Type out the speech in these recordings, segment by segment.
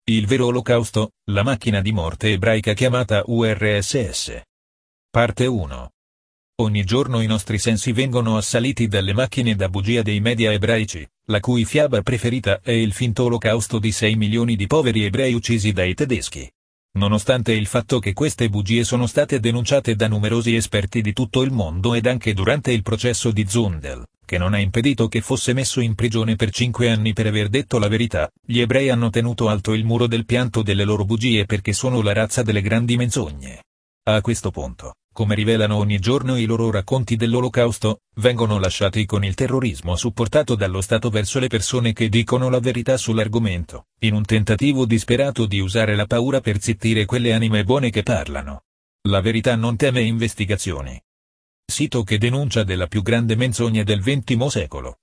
Il vero olocausto, la macchina di morte ebraica chiamata URSS. Parte 1. Ogni giorno i nostri sensi vengono assaliti dalle macchine da bugia dei media ebraici, la cui fiaba preferita è il finto olocausto di 6 milioni di poveri ebrei uccisi dai tedeschi. Nonostante il fatto che queste bugie sono state denunciate da numerosi esperti di tutto il mondo ed anche durante il processo di Zundel, che non ha impedito che fosse messo in prigione per 5 anni per aver detto la verità, gli ebrei hanno tenuto alto il muro del pianto delle loro bugie perché sono la razza delle grandi menzogne. A questo punto, come rivelano ogni giorno i loro racconti dell'Olocausto, vengono lasciati con il terrorismo supportato dallo Stato verso le persone che dicono la verità sull'argomento, in un tentativo disperato di usare la paura per zittire quelle anime buone che parlano. La verità non teme investigazioni. Sito che denuncia della più grande menzogna del XX secolo,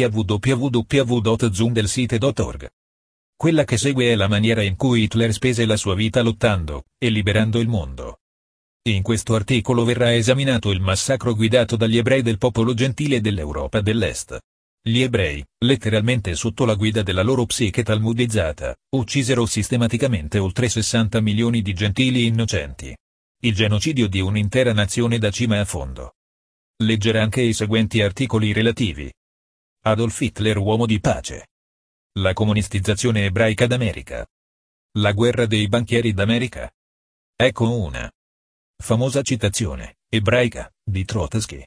www.zundelsite.org. Quella che segue è la maniera in cui Hitler spese la sua vita lottando e liberando il mondo. In questo articolo verrà esaminato il massacro guidato dagli ebrei del popolo gentile dell'Europa dell'Est. Gli ebrei, letteralmente sotto la guida della loro psiche talmudizzata, uccisero sistematicamente oltre 60 milioni di gentili innocenti. Il genocidio di un'intera nazione da cima a fondo. Leggere anche i seguenti articoli relativi. Adolf Hitler, uomo di pace. La comunistizzazione ebraica d'America. La guerra dei banchieri d'America. Ecco una famosa citazione, ebraica, di Trotsky,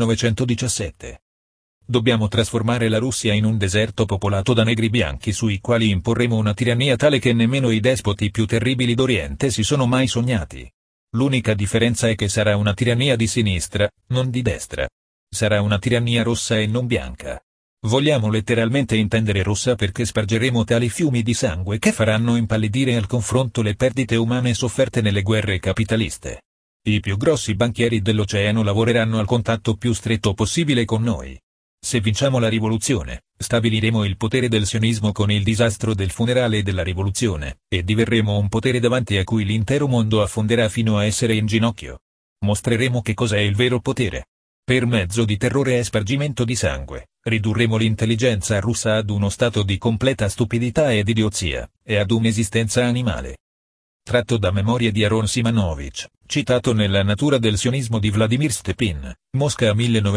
1917. Dobbiamo trasformare la Russia in un deserto popolato da negri bianchi sui quali imporremo una tirannia tale che nemmeno i despoti più terribili d'Oriente si sono mai sognati. L'unica differenza è che sarà una tirannia di sinistra, non di destra. Sarà una tirannia rossa e non bianca. Vogliamo letteralmente intendere rossa perché spargeremo tali fiumi di sangue che faranno impallidire al confronto le perdite umane sofferte nelle guerre capitaliste. I più grossi banchieri dell'oceano lavoreranno al contatto più stretto possibile con noi. Se vinciamo la rivoluzione, stabiliremo il potere del sionismo con il disastro del funerale della rivoluzione, e diverremo un potere davanti a cui l'intero mondo affonderà fino a essere in ginocchio. Mostreremo che cos'è il vero potere. Per mezzo di terrore e spargimento di sangue, ridurremo l'intelligenza russa ad uno stato di completa stupidità ed idiozia, e ad un'esistenza animale. Tratto da Memorie di Aron Simanovich, citato nella Natura del sionismo di Vladimir Stepin, Mosca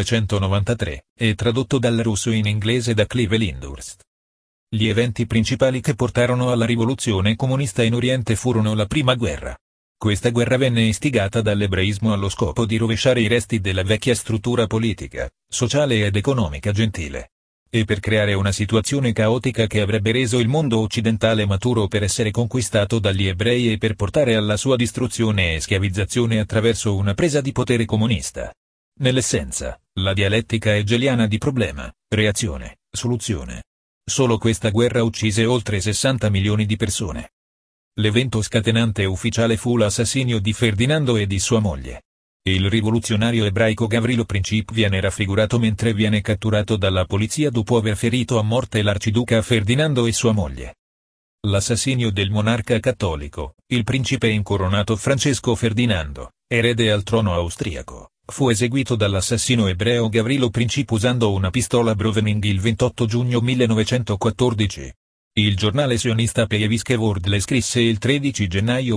1993, e tradotto dal russo in inglese da Clive Lyndhurst. Gli eventi principali che portarono alla rivoluzione comunista in Oriente furono la Prima Guerra. Questa guerra venne istigata dall'ebraismo allo scopo di rovesciare i resti della vecchia struttura politica, sociale ed economica gentile. E per creare una situazione caotica che avrebbe reso il mondo occidentale maturo per essere conquistato dagli ebrei e per portare alla sua distruzione e schiavizzazione attraverso una presa di potere comunista. Nell'essenza, la dialettica hegeliana di problema, reazione, soluzione. Solo questa guerra uccise oltre 60 milioni di persone. L'evento scatenante ufficiale fu l'assassinio di Ferdinando e di sua moglie. Il rivoluzionario ebraico Gavrilo Princip viene raffigurato mentre viene catturato dalla polizia dopo aver ferito a morte l'arciduca Ferdinando e sua moglie. L'assassinio del monarca cattolico, il principe incoronato Francesco Ferdinando, erede al trono austriaco, fu eseguito dall'assassino ebreo Gavrilo Princip usando una pistola Browning il 28 giugno 1914. Il giornale sionista Pieviske Word le scrisse il 13 gennaio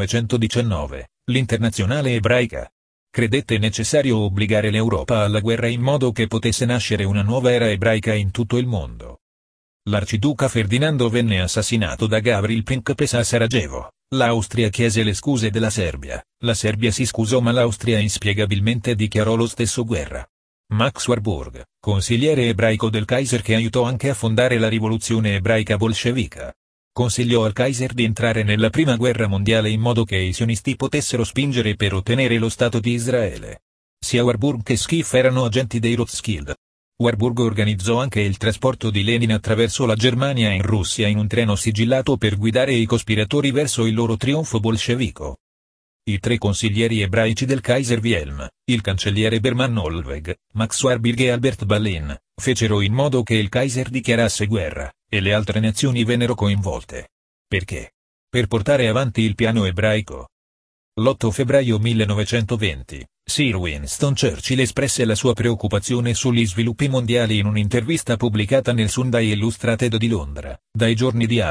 1919, l'Internazionale ebraica credette necessario obbligare l'Europa alla guerra in modo che potesse nascere una nuova era ebraica in tutto il mondo. L'arciduca Ferdinando venne assassinato da Gavril Princip a Sarajevo, l'Austria chiese le scuse della Serbia, la Serbia si scusò ma l'Austria inspiegabilmente dichiarò lo stesso guerra. Max Warburg, consigliere ebraico del Kaiser che aiutò anche a fondare la rivoluzione ebraica bolscevica, consigliò al Kaiser di entrare nella prima guerra mondiale in modo che i sionisti potessero spingere per ottenere lo Stato di Israele. Sia Warburg che Schiff erano agenti dei Rothschild. Warburg organizzò anche il trasporto di Lenin attraverso la Germania in Russia in un treno sigillato per guidare i cospiratori verso il loro trionfo bolscevico. I tre consiglieri ebraici del Kaiser Wilhelm, il cancelliere Berman Hollweg, Max Warburg e Albert Ballin, fecero in modo che il Kaiser dichiarasse guerra, e le altre nazioni vennero coinvolte. Perché? Per portare avanti il piano ebraico. L'8 febbraio 1920, Sir Winston Churchill espresse la sua preoccupazione sugli sviluppi mondiali in un'intervista pubblicata nel Sunday Illustrated di Londra, dai giorni di Adam,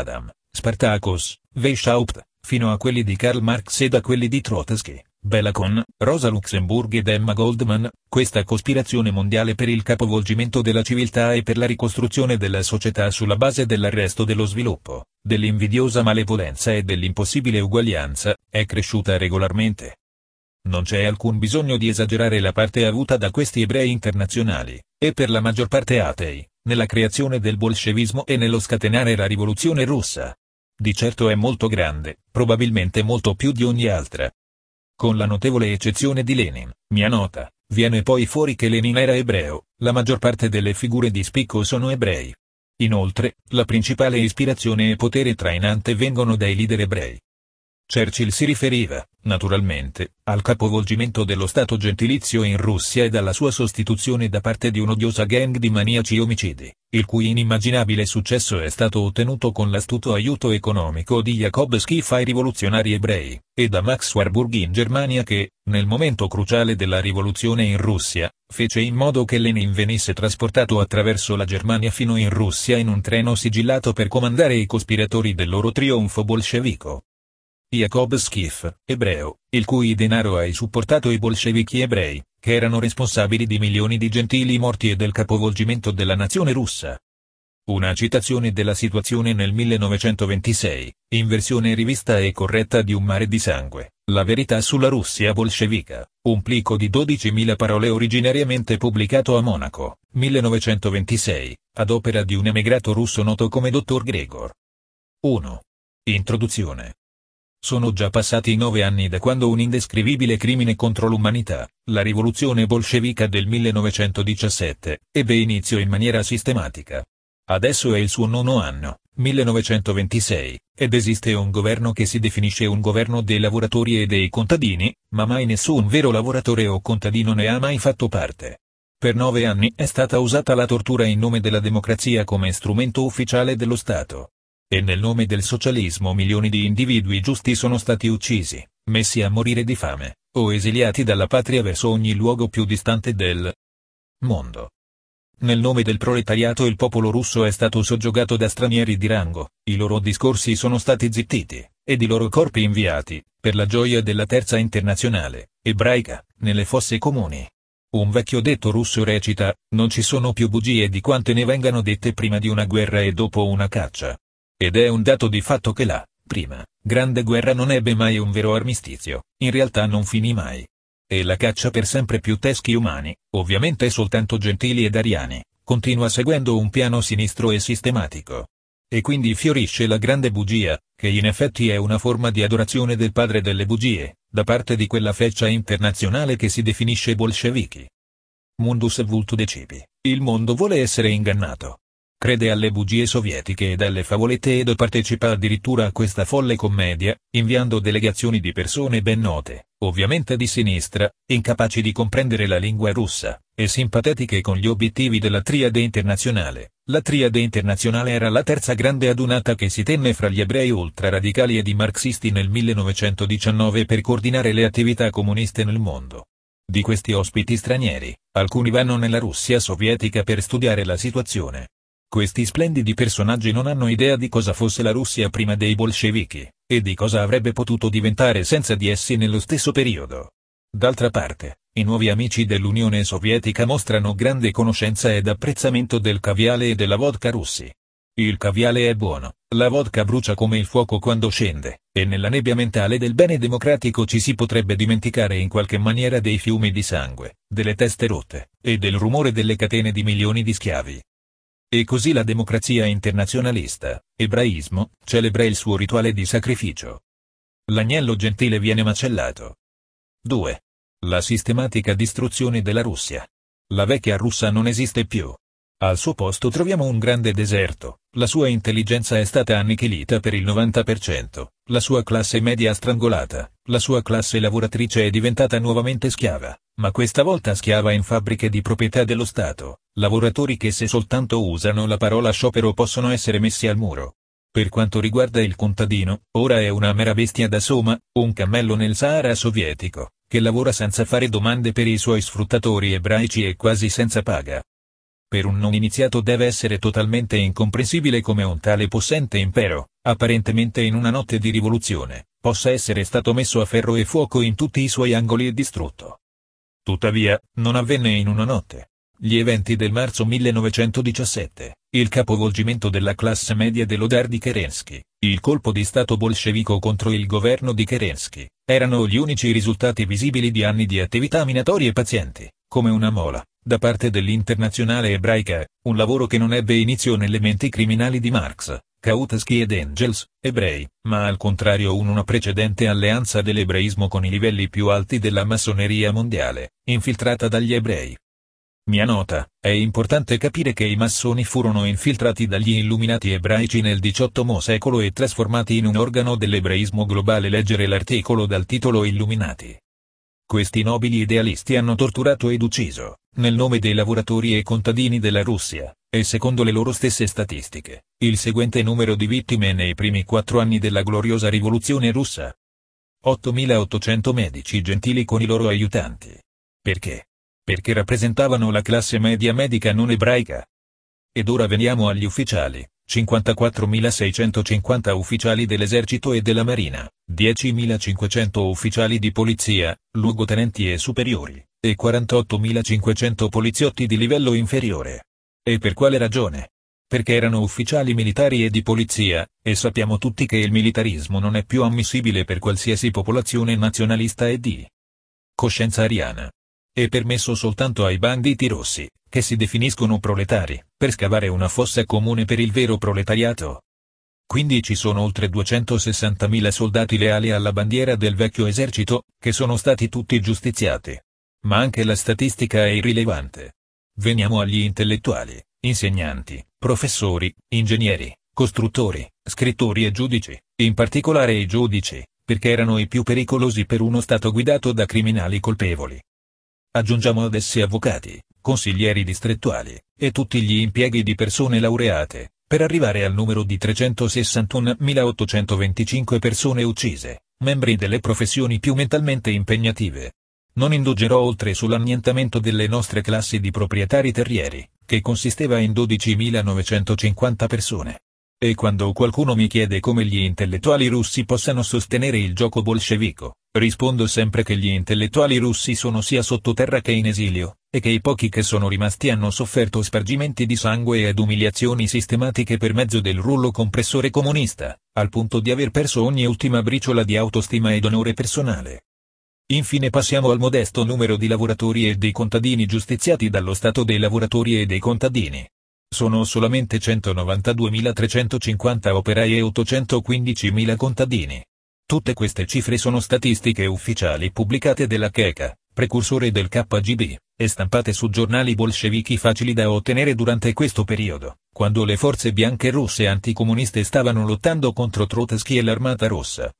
Spartacus, Weishaupt, fino a quelli di Karl Marx ed a quelli di Trotsky, Bellacon, Rosa Luxemburg ed Emma Goldman, questa cospirazione mondiale per il capovolgimento della civiltà e per la ricostruzione della società sulla base dell'arresto dello sviluppo, dell'invidiosa malevolenza e dell'impossibile uguaglianza, è cresciuta regolarmente. Non c'è alcun bisogno di esagerare la parte avuta da questi ebrei internazionali, e per la maggior parte atei, nella creazione del bolscevismo e nello scatenare la rivoluzione russa. Di certo è molto grande, probabilmente molto più di ogni altra. Con la notevole eccezione di Lenin, mia nota, viene poi fuori che Lenin era ebreo, la maggior parte delle figure di spicco sono ebrei. Inoltre, la principale ispirazione e potere trainante vengono dai leader ebrei. Churchill si riferiva, naturalmente, al capovolgimento dello Stato gentilizio in Russia e alla sua sostituzione da parte di un'odiosa gang di maniaci omicidi, il cui inimmaginabile successo è stato ottenuto con l'astuto aiuto economico di Jacob Schiff ai rivoluzionari ebrei, e da Max Warburg in Germania che, nel momento cruciale della rivoluzione in Russia, fece in modo che Lenin venisse trasportato attraverso la Germania fino in Russia in un treno sigillato per comandare i cospiratori del loro trionfo bolscevico. Jacob Schiff, ebreo, il cui denaro hai supportato i bolscevichi ebrei, che erano responsabili di milioni di gentili morti e del capovolgimento della nazione russa. Una citazione della situazione nel 1926, in versione rivista e corretta di Un mare di sangue, la verità sulla Russia bolscevica, un plico di 12.000 parole originariamente pubblicato a Monaco, 1926, ad opera di un emigrato russo noto come Dr. Gregor. 1. Introduzione. Sono già passati 9 anni da quando un indescrivibile crimine contro l'umanità, la rivoluzione bolscevica del 1917, ebbe inizio in maniera sistematica. Adesso è il suo 9° anno, 1926, ed esiste un governo che si definisce un governo dei lavoratori e dei contadini, ma mai nessun vero lavoratore o contadino ne ha mai fatto parte. Per 9 anni è stata usata la tortura in nome della democrazia come strumento ufficiale dello Stato. E nel nome del socialismo milioni di individui giusti sono stati uccisi, messi a morire di fame, o esiliati dalla patria verso ogni luogo più distante del mondo. Nel nome del proletariato il popolo russo è stato soggiogato da stranieri di rango, i loro discorsi sono stati zittiti, ed i loro corpi inviati, per la gioia della terza internazionale, ebraica, nelle fosse comuni. Un vecchio detto russo recita, non ci sono più bugie di quante ne vengano dette prima di una guerra e dopo una caccia. Ed è un dato di fatto che la prima grande guerra non ebbe mai un vero armistizio, in realtà non finì mai. E la caccia per sempre più teschi umani, ovviamente soltanto gentili ed ariani, continua seguendo un piano sinistro e sistematico. E quindi fiorisce la grande bugia, che in effetti è una forma di adorazione del padre delle bugie, da parte di quella feccia internazionale che si definisce bolscevichi. Mundus vult decipi, il mondo vuole essere ingannato. Crede alle bugie sovietiche ed alle favolette ed partecipa addirittura a questa folle commedia, inviando delegazioni di persone ben note, ovviamente di sinistra, incapaci di comprendere la lingua russa, e simpatetiche con gli obiettivi della Triade Internazionale. La Triade Internazionale era la terza grande adunata che si tenne fra gli ebrei ultraradicali ed i marxisti nel 1919 per coordinare le attività comuniste nel mondo. Di questi ospiti stranieri, alcuni vanno nella Russia sovietica per studiare la situazione. Questi splendidi personaggi non hanno idea di cosa fosse la Russia prima dei bolscevichi, e di cosa avrebbe potuto diventare senza di essi nello stesso periodo. D'altra parte, i nuovi amici dell'Unione Sovietica mostrano grande conoscenza ed apprezzamento del caviale e della vodka russi. Il caviale è buono, la vodka brucia come il fuoco quando scende, e nella nebbia mentale del bene democratico ci si potrebbe dimenticare in qualche maniera dei fiumi di sangue, delle teste rotte, e del rumore delle catene di milioni di schiavi. E così la democrazia internazionalista, ebraismo, celebra il suo rituale di sacrificio. L'agnello gentile viene macellato. 2. La sistematica distruzione della Russia. La vecchia Russia non esiste più. Al suo posto troviamo un grande deserto, la sua intelligenza è stata annichilita per il 90%, la sua classe media strangolata, la sua classe lavoratrice è diventata nuovamente schiava, ma questa volta schiava in fabbriche di proprietà dello Stato, lavoratori che se soltanto usano la parola sciopero possono essere messi al muro. Per quanto riguarda il contadino, ora è una mera bestia da soma, un cammello nel Sahara sovietico, che lavora senza fare domande per i suoi sfruttatori ebraici e quasi senza paga. Per un non iniziato deve essere totalmente incomprensibile come un tale possente impero, apparentemente in una notte di rivoluzione, possa essere stato messo a ferro e fuoco in tutti i suoi angoli e distrutto. Tuttavia, non avvenne in una notte. Gli eventi del marzo 1917, il capovolgimento della classe media dell'Odar di Kerensky, il colpo di stato bolscevico contro il governo di Kerensky, erano gli unici risultati visibili di anni di attività minatorie pazienti, come una mola, da parte dell'Internazionale ebraica, un lavoro che non ebbe inizio nelle menti criminali di Marx, Kautsky ed Engels, ebrei, ma al contrario una precedente alleanza dell'ebraismo con i livelli più alti della massoneria mondiale, infiltrata dagli ebrei. Mia nota, è importante capire che i massoni furono infiltrati dagli illuminati ebraici nel XVIII secolo e trasformati in un organo dell'ebraismo globale. Leggere l'articolo dal titolo Illuminati. Questi nobili idealisti hanno torturato ed ucciso, nel nome dei lavoratori e contadini della Russia, e secondo le loro stesse statistiche, il seguente numero di vittime nei primi 4 anni della gloriosa rivoluzione russa. 8.800 medici gentili con i loro aiutanti. Perché? Perché rappresentavano la classe media medica non ebraica. Ed ora veniamo agli ufficiali, 54.650 ufficiali dell'esercito e della marina, 10.500 ufficiali di polizia, luogotenenti e superiori, e 48.500 poliziotti di livello inferiore. E per quale ragione? Perché erano ufficiali militari e di polizia, e sappiamo tutti che il militarismo non è più ammissibile per qualsiasi popolazione nazionalista e di coscienza ariana. È permesso soltanto ai banditi rossi, che si definiscono proletari, per scavare una fossa comune per il vero proletariato. Quindi ci sono oltre 260.000 soldati leali alla bandiera del vecchio esercito, che sono stati tutti giustiziati. Ma anche la statistica è irrilevante. Veniamo agli intellettuali, insegnanti, professori, ingegneri, costruttori, scrittori e giudici, in particolare i giudici, perché erano i più pericolosi per uno Stato guidato da criminali colpevoli. Aggiungiamo ad essi avvocati, consiglieri distrettuali, e tutti gli impieghi di persone laureate, per arrivare al numero di 361.825 persone uccise, membri delle professioni più mentalmente impegnative. Non indugerò oltre sull'annientamento delle nostre classi di proprietari terrieri, che consisteva in 12.950 persone. E quando qualcuno mi chiede come gli intellettuali russi possano sostenere il gioco bolscevico, rispondo sempre che gli intellettuali russi sono sia sottoterra che in esilio, e che i pochi che sono rimasti hanno sofferto spargimenti di sangue ed umiliazioni sistematiche per mezzo del rullo compressore comunista, al punto di aver perso ogni ultima briciola di autostima ed onore personale. Infine passiamo al modesto numero di lavoratori e dei contadini giustiziati dallo Stato dei lavoratori e dei contadini. Sono solamente 192.350 operai e 815.000 contadini. Tutte queste cifre sono statistiche ufficiali pubblicate dalla Cheka, precursore del KGB, e stampate su giornali bolscevichi facili da ottenere durante questo periodo, quando le forze bianche russe anticomuniste stavano lottando contro Trotsky e l'Armata Rossa,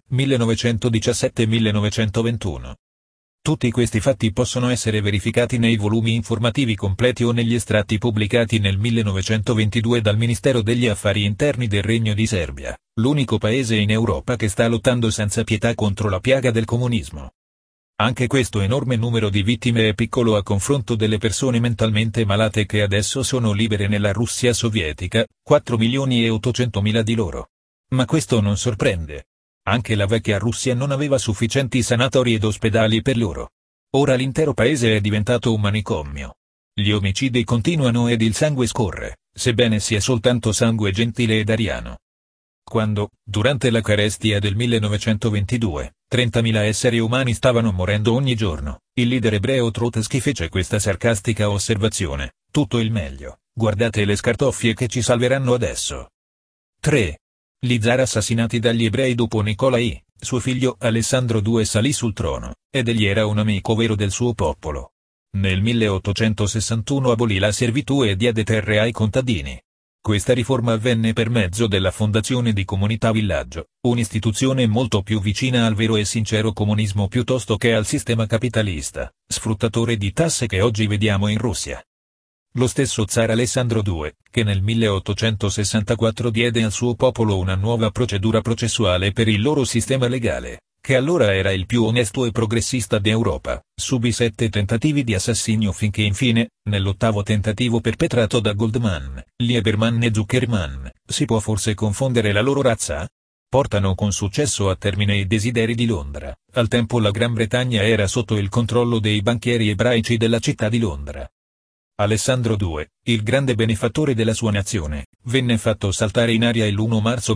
1917-1921. Tutti questi fatti possono essere verificati nei volumi informativi completi o negli estratti pubblicati nel 1922 dal Ministero degli Affari Interni del Regno di Serbia, l'unico paese in Europa che sta lottando senza pietà contro la piaga del comunismo. Anche questo enorme numero di vittime è piccolo a confronto delle persone mentalmente malate che adesso sono libere nella Russia sovietica, 4.800.000 di loro. Ma questo non sorprende. Anche la vecchia Russia non aveva sufficienti sanatori ed ospedali per loro. Ora l'intero paese è diventato un manicomio. Gli omicidi continuano ed il sangue scorre, sebbene sia soltanto sangue gentile ed ariano. Quando, durante la carestia del 1922, 30.000 esseri umani stavano morendo ogni giorno, il leader ebreo Trotsky fece questa sarcastica osservazione: tutto il meglio, guardate le scartoffie che ci salveranno adesso. 3. Gli zar assassinati dagli ebrei. Dopo Nicola I, suo figlio Alessandro II salì sul trono, ed egli era un amico vero del suo popolo. Nel 1861 abolì la servitù e diede terre ai contadini. Questa riforma avvenne per mezzo della fondazione di Comunità Villaggio, un'istituzione molto più vicina al vero e sincero comunismo piuttosto che al sistema capitalista, sfruttatore di tasse che oggi vediamo in Russia. Lo stesso zar Alessandro II, che nel 1864 diede al suo popolo una nuova procedura processuale per il loro sistema legale, che allora era il più onesto e progressista d'Europa, subì 7 tentativi di assassinio finché infine, nell'8º tentativo perpetrato da Goldman, Lieberman e Zuckerman, si può forse confondere la loro razza? Portano con successo a termine i desideri di Londra. Al tempo la Gran Bretagna era sotto il controllo dei banchieri ebraici della città di Londra. Alessandro II, il grande benefattore della sua nazione, venne fatto saltare in aria l'1 marzo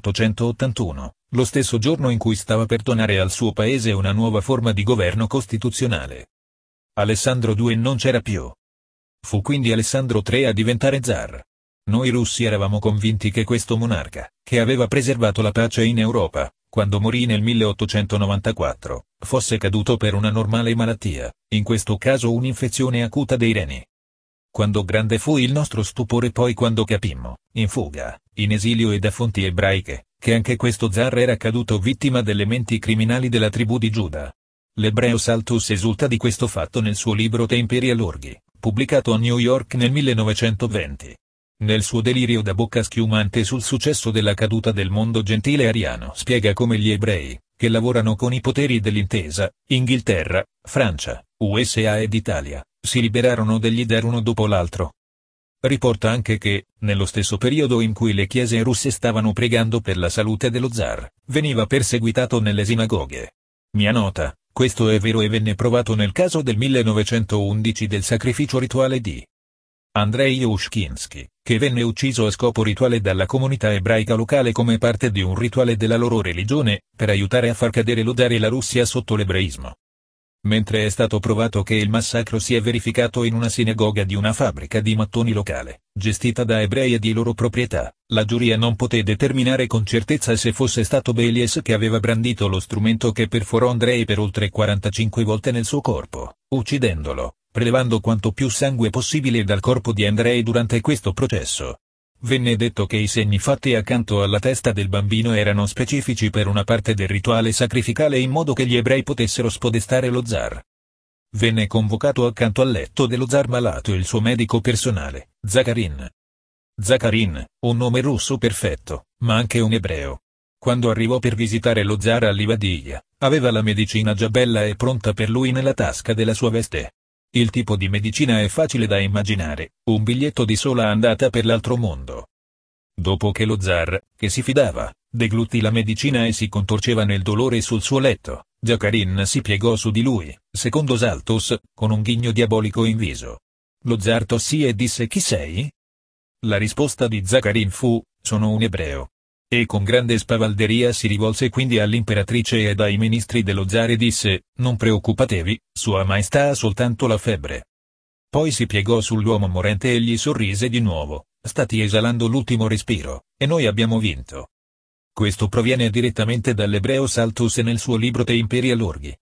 1881, lo stesso giorno in cui stava per donare al suo paese una nuova forma di governo costituzionale. Alessandro II non c'era più. Fu quindi Alessandro III a diventare zar. Noi russi eravamo convinti che questo monarca, che aveva preservato la pace in Europa, quando morì nel 1894, fosse caduto per una normale malattia, in questo caso un'infezione acuta dei reni. Quando grande fu il nostro stupore poi quando capimmo, in fuga, in esilio e da fonti ebraiche, che anche questo zar era caduto vittima delle menti criminali della tribù di Giuda. L'ebreo Saltus esulta di questo fatto nel suo libro The Imperial Orgy, pubblicato a New York nel 1920. Nel suo delirio da bocca schiumante sul successo della caduta del mondo gentile ariano spiega come gli ebrei, che lavorano con i poteri dell'intesa, Inghilterra, Francia, USA ed Italia, si liberarono degli zar uno dopo l'altro. Riporta anche che, nello stesso periodo in cui le chiese russe stavano pregando per la salute dello zar, veniva perseguitato nelle sinagoghe. Mia nota, questo è vero e venne provato nel caso del 1911 del sacrificio rituale di Andrei Ushkinsky, che venne ucciso a scopo rituale dalla comunità ebraica locale come parte di un rituale della loro religione, per aiutare a far cadere lo zar e la Russia sotto l'ebraismo. Mentre è stato provato che il massacro si è verificato in una sinagoga di una fabbrica di mattoni locale, gestita da ebrei e di loro proprietà, la giuria non poté determinare con certezza se fosse stato Bélies che aveva brandito lo strumento che perforò Andrei per oltre 45 volte nel suo corpo, uccidendolo, prelevando quanto più sangue possibile dal corpo di Andrei durante questo processo. Venne detto che i segni fatti accanto alla testa del bambino erano specifici per una parte del rituale sacrificale in modo che gli ebrei potessero spodestare lo zar. Venne convocato accanto al letto dello zar malato il suo medico personale, Zakharin. Zakharin, un nome russo perfetto, ma anche un ebreo. Quando arrivò per visitare lo zar a Livadija, aveva la medicina già bella e pronta per lui nella tasca della sua veste. Il tipo di medicina è facile da immaginare, un biglietto di sola andata per l'altro mondo. Dopo che lo zar, che si fidava, deglutì la medicina e si contorceva nel dolore sul suo letto, Zakharin si piegò su di lui, secondo Saltus, con un ghigno diabolico in viso. Lo zar tossì e disse: "Chi sei?" La risposta di Zakharin fu: "Sono un ebreo." E con grande spavalderia si rivolse quindi all'imperatrice ed ai ministri dello zar e disse: "Non preoccupatevi, Sua Maestà ha soltanto la febbre." Poi si piegò sull'uomo morente e gli sorrise di nuovo: "Stati esalando l'ultimo respiro, e noi abbiamo vinto." Questo proviene direttamente dall'ebreo Saltus nel suo libro The Imperial Orgy.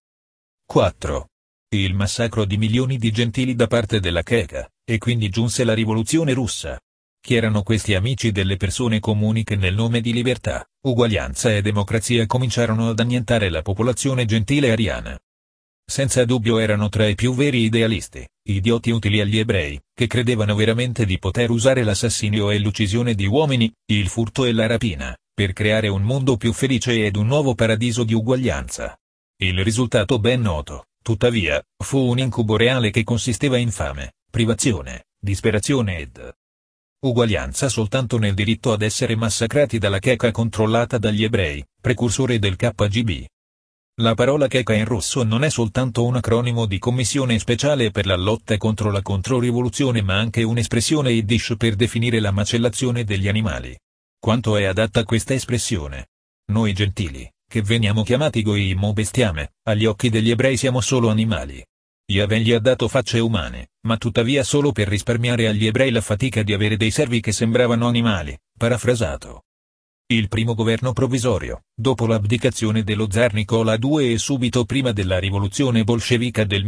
4. Il massacro di milioni di gentili da parte della Cheka, e quindi giunse la rivoluzione russa. Chi erano questi amici delle persone comuni che nel nome di libertà, uguaglianza e democrazia cominciarono ad annientare la popolazione gentile ariana? Senza dubbio erano tra i più veri idealisti, idioti utili agli ebrei, che credevano veramente di poter usare l'assassinio e l'uccisione di uomini, il furto e la rapina, per creare un mondo più felice ed un nuovo paradiso di uguaglianza. Il risultato ben noto, tuttavia, fu un incubo reale che consisteva in fame, privazione, disperazione ed uguaglianza soltanto nel diritto ad essere massacrati dalla Cheka controllata dagli ebrei, precursore del KGB. La parola Cheka in russo non è soltanto un acronimo di Commissione Speciale per la lotta contro la Controrivoluzione ma anche un'espressione yiddish per definire la macellazione degli animali. Quanto è adatta questa espressione? Noi gentili, che veniamo chiamati goyim o bestiame, agli occhi degli ebrei siamo solo animali. Yahweh gli ha dato facce umane, ma tuttavia solo per risparmiare agli ebrei la fatica di avere dei servi che sembravano animali, parafrasato. Il primo governo provvisorio, dopo l'abdicazione dello zar Nicola II e subito prima della rivoluzione bolscevica del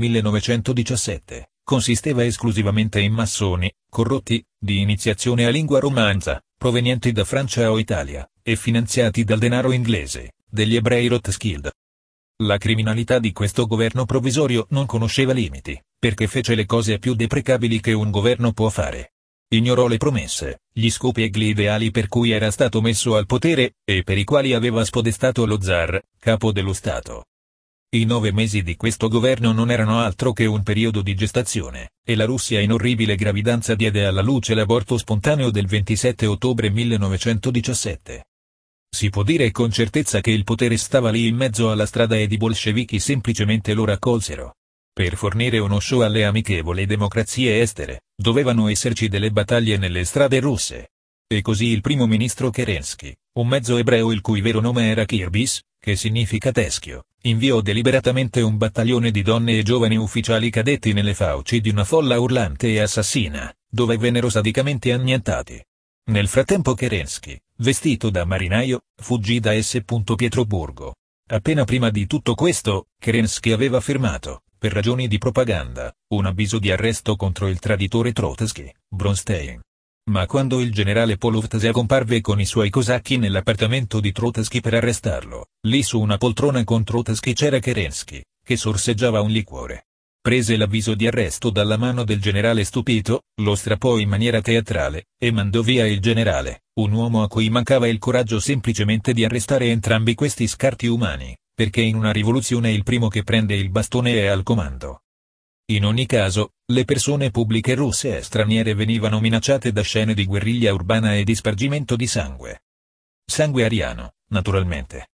1917, consisteva esclusivamente in massoni, corrotti, di iniziazione a lingua romanza, provenienti da Francia o Italia, e finanziati dal denaro inglese, degli ebrei Rothschild. La criminalità di questo governo provvisorio non conosceva limiti, perché fece le cose più deprecabili che un governo può fare. Ignorò le promesse, gli scopi e gli ideali per cui era stato messo al potere, e per i quali aveva spodestato lo zar, capo dello Stato. I 9 mesi di questo governo non erano altro che un periodo di gestazione, e la Russia in orribile gravidanza diede alla luce l'aborto spontaneo del 27 ottobre 1917. Si può dire con certezza che il potere stava lì in mezzo alla strada ed i bolscevichi semplicemente lo raccolsero. Per fornire uno show alle amichevoli democrazie estere, dovevano esserci delle battaglie nelle strade russe. E così il primo ministro Kerensky, un mezzo ebreo il cui vero nome era Kirbis, che significa teschio, inviò deliberatamente un battaglione di donne e giovani ufficiali cadetti nelle fauci di una folla urlante e assassina, dove vennero sadicamente annientati. Nel frattempo Kerensky, vestito da marinaio, fuggì da S. Pietroburgo. Appena prima di tutto questo, Kerensky aveva firmato, per ragioni di propaganda, un avviso di arresto contro il traditore Trotsky, Bronstein. Ma quando il generale Polovtsev comparve con i suoi cosacchi nell'appartamento di Trotsky per arrestarlo, lì su una poltrona con Trotsky c'era Kerensky, che sorseggiava un liquore. Prese l'avviso di arresto dalla mano del generale stupito, lo strappò in maniera teatrale, e mandò via il generale, un uomo a cui mancava il coraggio semplicemente di arrestare entrambi questi scarti umani, perché in una rivoluzione il primo che prende il bastone è al comando. In ogni caso, le persone pubbliche russe e straniere venivano minacciate da scene di guerriglia urbana e di spargimento di sangue. Sangue ariano, naturalmente.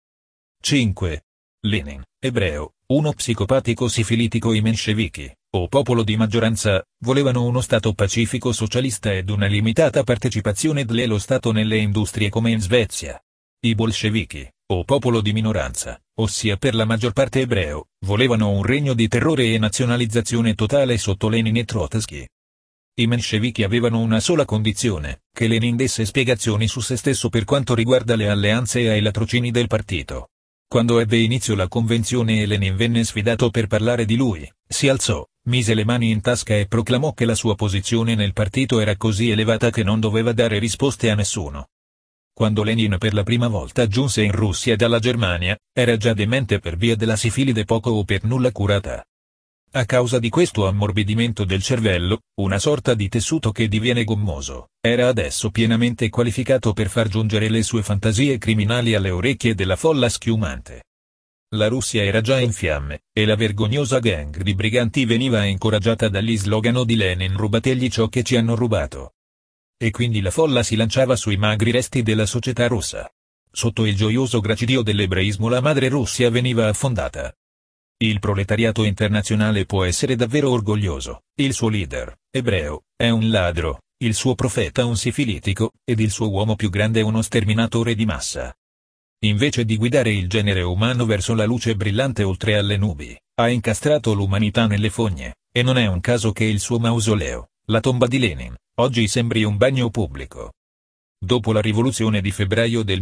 5. Lenin, ebreo, uno psicopatico sifilitico. I menscevichi, o popolo di maggioranza, volevano uno Stato pacifico socialista ed una limitata partecipazione dello Stato nelle industrie come in Svezia. I bolscevichi, o popolo di minoranza, ossia per la maggior parte ebreo, volevano un regno di terrore e nazionalizzazione totale sotto Lenin e Trotsky. I menscevichi avevano una sola condizione, che Lenin desse spiegazioni su se stesso per quanto riguarda le alleanze e ai latrocini del partito. Quando ebbe inizio la convenzione e Lenin venne sfidato per parlare di lui, si alzò, mise le mani in tasca e proclamò che la sua posizione nel partito era così elevata che non doveva dare risposte a nessuno. Quando Lenin per la prima volta giunse in Russia dalla Germania, era già demente per via della sifilide poco o per nulla curata. A causa di questo ammorbidimento del cervello, una sorta di tessuto che diviene gommoso, era adesso pienamente qualificato per far giungere le sue fantasie criminali alle orecchie della folla schiumante. La Russia era già in fiamme, e la vergognosa gang di briganti veniva incoraggiata dagli slogan di Lenin: rubategli ciò che ci hanno rubato. E quindi la folla si lanciava sui magri resti della società russa. Sotto il gioioso gracidio dell'ebraismo la madre Russia veniva affondata. Il proletariato internazionale può essere davvero orgoglioso, il suo leader, ebreo, è un ladro, il suo profeta un sifilitico, ed il suo uomo più grande uno sterminatore di massa. Invece di guidare il genere umano verso la luce brillante oltre alle nubi, ha incastrato l'umanità nelle fogne, e non è un caso che il suo mausoleo, la tomba di Lenin, oggi sembri un bagno pubblico. Dopo la rivoluzione di febbraio del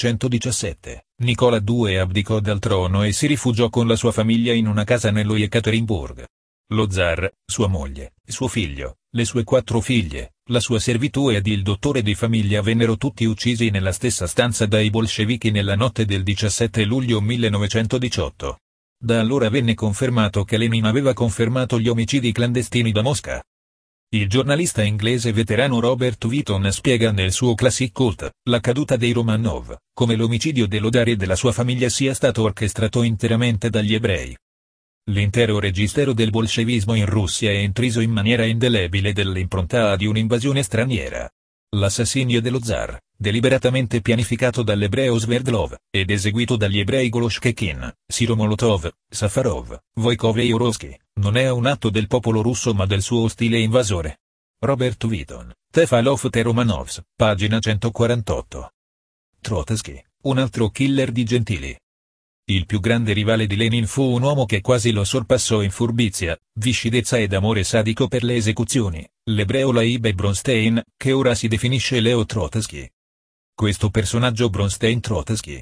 1917, Nicola II abdicò dal trono e si rifugiò con la sua famiglia in una casa nello Ekaterinburg. Lo zar, sua moglie, suo figlio, le sue 4 figlie, la sua servitù ed il dottore di famiglia vennero tutti uccisi nella stessa stanza dai bolscevichi nella notte del 17 luglio 1918. Da allora venne confermato che Lenin aveva confermato gli omicidi clandestini da Mosca. Il giornalista inglese veterano Robert Wheaton spiega nel suo classic cult, La caduta dei Romanov, come l'omicidio dello zar e della sua famiglia sia stato orchestrato interamente dagli ebrei. L'intero registro del bolscevismo in Russia è intriso in maniera indelebile dell'impronta di un'invasione straniera. L'assassinio dello zar, deliberatamente pianificato dall'ebreo Sverdlov, ed eseguito dagli ebrei Goloshchekin, Siro Molotov, Safarov, Voykov e Jurovsky, non è un atto del popolo russo ma del suo ostile invasore. Robert Wheaton, The Fall of the Romanovs, pagina 148. Trotsky, un altro killer di gentili. Il più grande rivale di Lenin fu un uomo che quasi lo sorpassò in furbizia, viscidezza ed amore sadico per le esecuzioni, l'ebreo Leib Bronstein, che ora si definisce Leo Trotsky. Questo personaggio Bronstein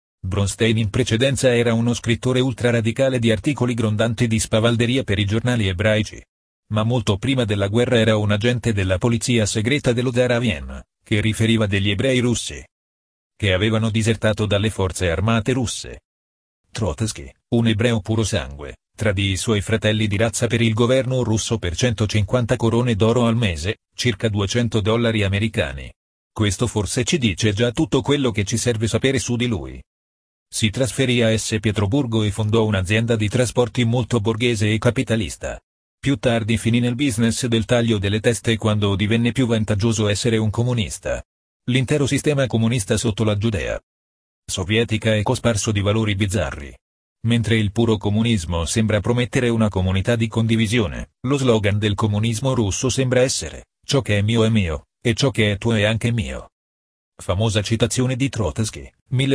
in precedenza era uno scrittore ultraradicale di articoli grondanti di spavalderia per i giornali ebraici. Ma molto prima della guerra era un agente della polizia segreta dello zar a Vienna, che riferiva degli ebrei russi che avevano disertato dalle forze armate russe. Trotsky, un ebreo puro sangue, tradì i suoi fratelli di razza per il governo russo per 150 corone d'oro al mese, circa $200 americani. Questo forse ci dice già tutto quello che ci serve sapere su di lui. Si trasferì a S. Pietroburgo e fondò un'azienda di trasporti molto borghese e capitalista. Più tardi finì nel business del taglio delle teste quando divenne più vantaggioso essere un comunista. L'intero sistema comunista sotto la Giudea sovietica è cosparso di valori bizzarri. Mentre il puro comunismo sembra promettere una comunità di condivisione, lo slogan del comunismo russo sembra essere: ciò che è mio, e ciò che è tuo è anche mio. Famosa citazione di Trotsky,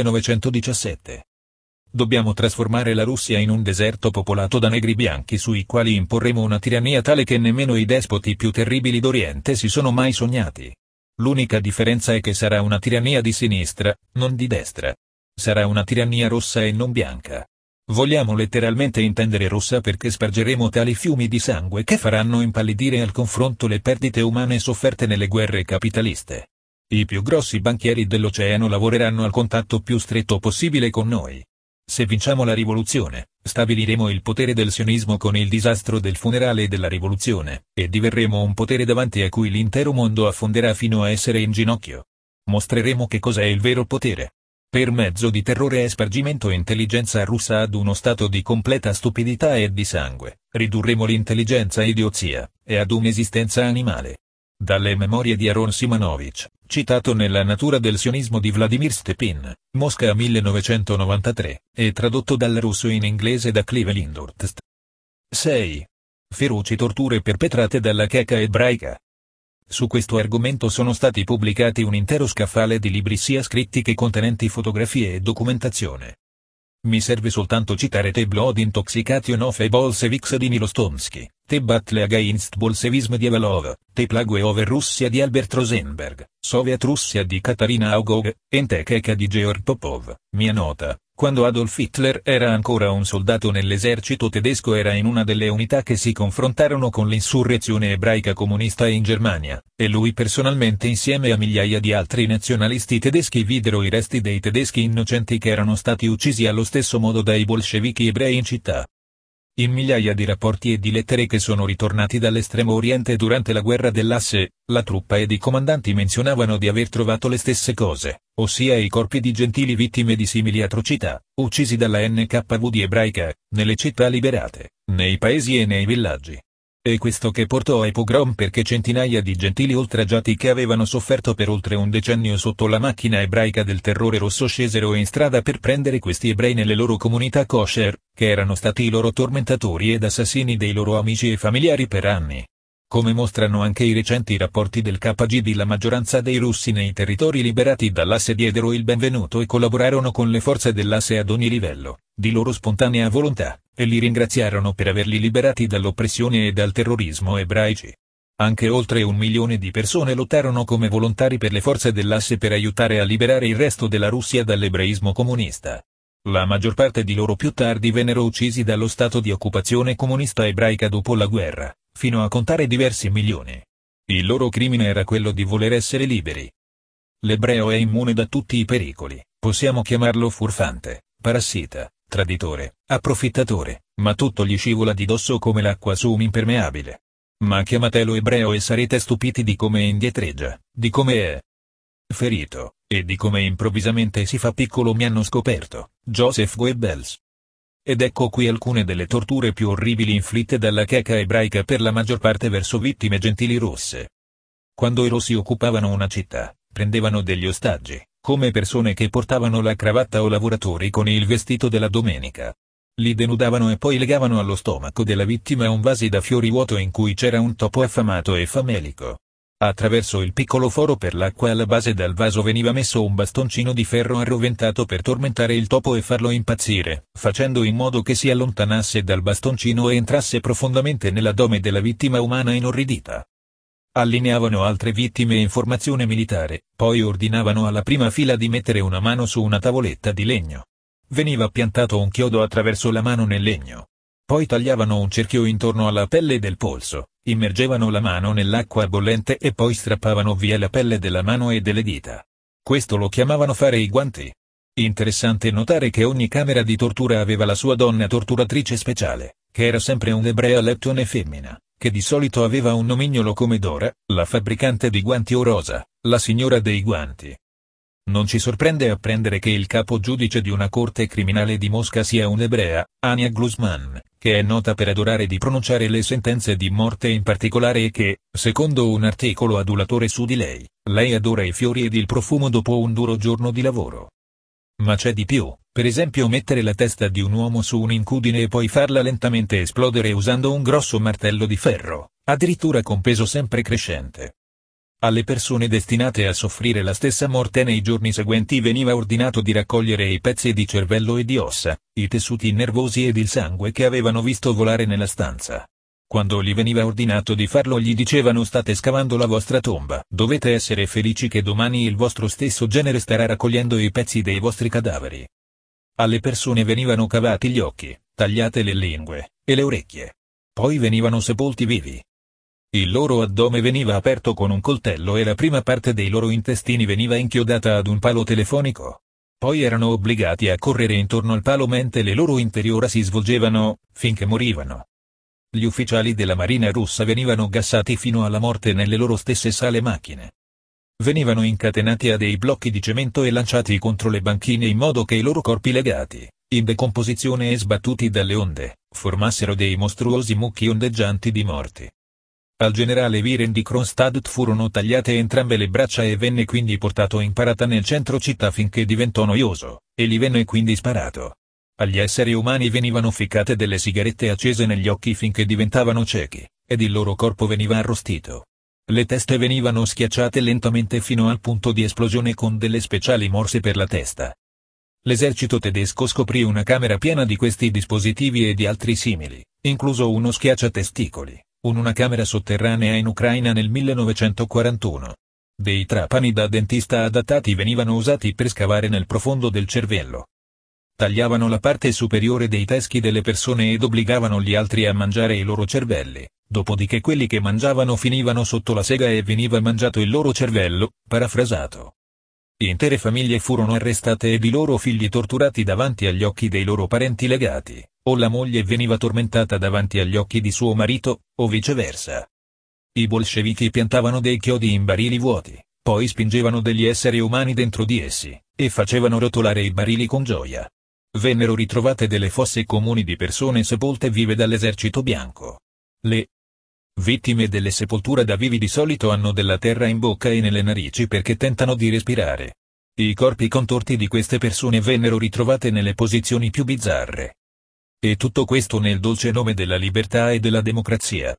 1917. Dobbiamo trasformare la Russia in un deserto popolato da negri bianchi sui quali imporremo una tirannia tale che nemmeno i despoti più terribili d'Oriente si sono mai sognati. L'unica differenza è che sarà una tirannia di sinistra, non di destra. Sarà una tirannia rossa e non bianca. Vogliamo letteralmente intendere rossa perché spargeremo tali fiumi di sangue che faranno impallidire al confronto le perdite umane sofferte nelle guerre capitaliste. I più grossi banchieri dell'oceano lavoreranno al contatto più stretto possibile con noi. Se vinciamo la rivoluzione, stabiliremo il potere del sionismo con il disastro del funerale della rivoluzione, e diverremo un potere davanti a cui l'intero mondo affonderà fino a essere in ginocchio. Mostreremo che cos'è il vero potere. Per mezzo di terrore e spargimento intelligenza russa ad uno stato di completa stupidità e di sangue, ridurremo l'intelligenza a idiozia, e ad un'esistenza animale. Dalle memorie di Aron Simonovich, citato nella natura del sionismo di Vladimir Stepin, Mosca 1993, e tradotto dal russo in inglese da Cleveland Hurst. 6. Feroci torture perpetrate dalla Cheka ebraica. Su questo argomento sono stati pubblicati un intero scaffale di libri sia scritti che contenenti fotografie e documentazione. Mi serve soltanto citare The Blood Intoxication of a Bolsheviks di Milostomsky, The Battle Against Bolshevism di Avalov, The Plague over Russia di Albert Rosenberg, Soviet Russia di Katarina Augog, Entecheka di Georg Popov. Mia nota: quando Adolf Hitler era ancora un soldato nell'esercito tedesco era in una delle unità che si confrontarono con l'insurrezione ebraica comunista in Germania, e lui personalmente insieme a migliaia di altri nazionalisti tedeschi videro i resti dei tedeschi innocenti che erano stati uccisi allo stesso modo dai bolscevichi ebrei in città. In migliaia di rapporti e di lettere che sono ritornati dall'estremo oriente durante la guerra dell'Asse, la truppa ed i comandanti menzionavano di aver trovato le stesse cose, ossia i corpi di gentili vittime di simili atrocità, uccisi dalla NKVD ebraica, nelle città liberate, nei paesi e nei villaggi. E questo che portò ai pogrom perché centinaia di gentili oltraggiati che avevano sofferto per oltre un decennio sotto la macchina ebraica del terrore rosso scesero in strada per prendere questi ebrei nelle loro comunità kosher, che erano stati i loro tormentatori ed assassini dei loro amici e familiari per anni. Come mostrano anche i recenti rapporti del KGB, la maggioranza dei russi nei territori liberati dall'Asse diedero il benvenuto e collaborarono con le forze dell'Asse ad ogni livello, di loro spontanea volontà, e li ringraziarono per averli liberati dall'oppressione e dal terrorismo ebraici. Anche oltre 1 milione di persone lottarono come volontari per le forze dell'Asse per aiutare a liberare il resto della Russia dall'ebraismo comunista. La maggior parte di loro più tardi vennero uccisi dallo stato di occupazione comunista ebraica dopo la guerra, fino a contare diversi milioni. Il loro crimine era quello di voler essere liberi. L'ebreo è immune da tutti i pericoli, possiamo chiamarlo furfante, parassita, traditore, approfittatore, ma tutto gli scivola di dosso come l'acqua su un impermeabile. Ma chiamatelo ebreo e sarete stupiti di come indietreggia, di come è ferito, e di come improvvisamente si fa piccolo. Mi hanno scoperto, Joseph Goebbels. Ed ecco qui alcune delle torture più orribili inflitte dalla Cheka ebraica per la maggior parte verso vittime gentili russe. Quando i rossi occupavano una città, prendevano degli ostaggi, come persone che portavano la cravatta o lavoratori con il vestito della domenica. Li denudavano e poi legavano allo stomaco della vittima un vaso da fiori vuoto in cui c'era un topo affamato e famelico. Attraverso il piccolo foro per l'acqua alla base del vaso veniva messo un bastoncino di ferro arroventato per tormentare il topo e farlo impazzire, facendo in modo che si allontanasse dal bastoncino e entrasse profondamente nell'addome della vittima umana inorridita. Allineavano altre vittime in formazione militare, poi ordinavano alla prima fila di mettere una mano su una tavoletta di legno. Veniva piantato un chiodo attraverso la mano nel legno. Poi tagliavano un cerchio intorno alla pelle del polso, immergevano la mano nell'acqua bollente e poi strappavano via la pelle della mano e delle dita. Questo lo chiamavano fare i guanti. Interessante notare che ogni camera di tortura aveva la sua donna torturatrice speciale, che era sempre un'ebrea lettone femmina, che di solito aveva un nomignolo come Dora, la fabbricante di guanti, o Rosa, la signora dei guanti. Non ci sorprende apprendere che il capo giudice di una corte criminale di Mosca sia un'ebrea, Ania Glusman, che è nota per adorare di pronunciare le sentenze di morte in particolare e che, secondo un articolo adulatore su di lei adora i fiori ed il profumo dopo un duro giorno di lavoro. Ma c'è di più, per esempio mettere la testa di un uomo su un'incudine e poi farla lentamente esplodere usando un grosso martello di ferro, addirittura con peso sempre crescente. Alle persone destinate a soffrire la stessa morte nei giorni seguenti veniva ordinato di raccogliere i pezzi di cervello e di ossa, i tessuti nervosi ed il sangue che avevano visto volare nella stanza. Quando gli veniva ordinato di farlo gli dicevano: state scavando la vostra tomba, dovete essere felici che domani il vostro stesso genere starà raccogliendo i pezzi dei vostri cadaveri. Alle persone venivano cavati gli occhi, tagliate le lingue e le orecchie. Poi venivano sepolti vivi. Il loro addome veniva aperto con un coltello e la prima parte dei loro intestini veniva inchiodata ad un palo telefonico. Poi erano obbligati a correre intorno al palo mentre le loro interiora si svolgevano, finché morivano. Gli ufficiali della Marina russa venivano gassati fino alla morte nelle loro stesse sale macchine. Venivano incatenati a dei blocchi di cemento e lanciati contro le banchine in modo che i loro corpi legati, in decomposizione e sbattuti dalle onde, formassero dei mostruosi mucchi ondeggianti di morti. Al generale Viren di Kronstadt furono tagliate entrambe le braccia e venne quindi portato in parata nel centro città finché diventò noioso, e gli venne quindi sparato. Agli esseri umani venivano ficcate delle sigarette accese negli occhi finché diventavano ciechi, ed il loro corpo veniva arrostito. Le teste venivano schiacciate lentamente fino al punto di esplosione con delle speciali morse per la testa. L'esercito tedesco scoprì una camera piena di questi dispositivi e di altri simili, incluso uno schiacciatesticoli, in una camera sotterranea in Ucraina nel 1941. Dei trapani da dentista adattati venivano usati per scavare nel profondo del cervello. Tagliavano la parte superiore dei teschi delle persone ed obbligavano gli altri a mangiare i loro cervelli, dopodiché quelli che mangiavano finivano sotto la sega e veniva mangiato il loro cervello, parafrasato. Intere famiglie furono arrestate ed i loro figli torturati davanti agli occhi dei loro parenti legati, o la moglie veniva tormentata davanti agli occhi di suo marito, o viceversa. I bolscevichi piantavano dei chiodi in barili vuoti, poi spingevano degli esseri umani dentro di essi, e facevano rotolare i barili con gioia. Vennero ritrovate delle fosse comuni di persone sepolte vive dall'esercito bianco. Le vittime delle sepolture da vivi di solito hanno della terra in bocca e nelle narici perché tentano di respirare. I corpi contorti di queste persone vennero ritrovate nelle posizioni più bizzarre. E tutto questo nel dolce nome della libertà e della democrazia.